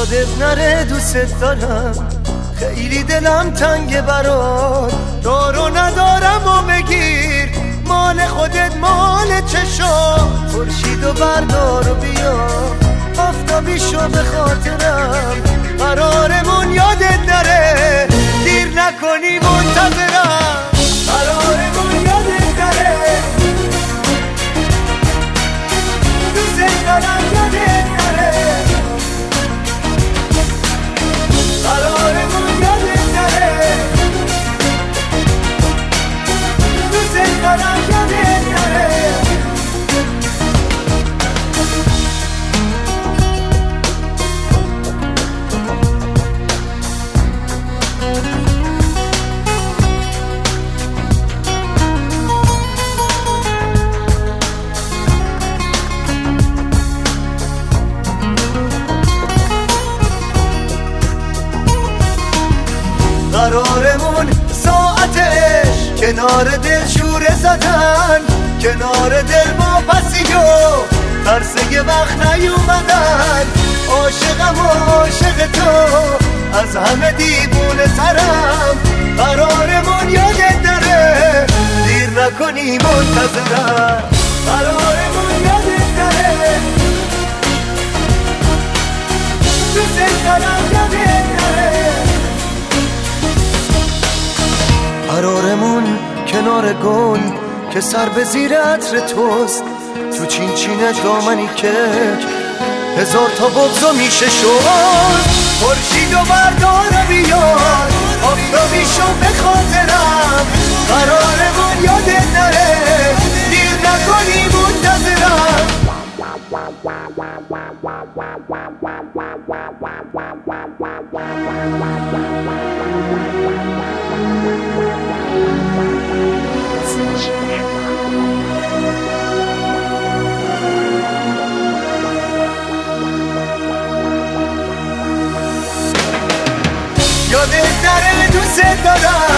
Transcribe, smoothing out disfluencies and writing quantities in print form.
یادت نره دوست دارم، خیلی دلم تنگه برات، دارو ندارم و بگیر مال خودت مال چشات. خورشیدو بردار و بیا آفتابی شو به خاطرم، قرارمون یادت نره دیر نکنی منتظرم، قرارمون یادت نره دوست دارم یادت نره، قرارمون یادت نره دوست دارم یادت نره. قرارمون ساعتش کنار دل شوره زدن، کنار دل ما پسی و ترس یه وقت نیومدن. عاشقم و عاشق تو از همه دیوونه ترم، قرارمون یادت نره دیر نکنی منتظرم، قرارمون یادت نره دوست دارم یادت نره. قرارمون کنار گل که سر به زیر عطر توست، تو چین چینه دامنی کک هزار تا بغضا میشه شد. خورشیدو بردار و بیار آفتابی شو به خاطرم، قرارمون یادت نره دیر نکنی منتظرم. یادت نره دوست دارم،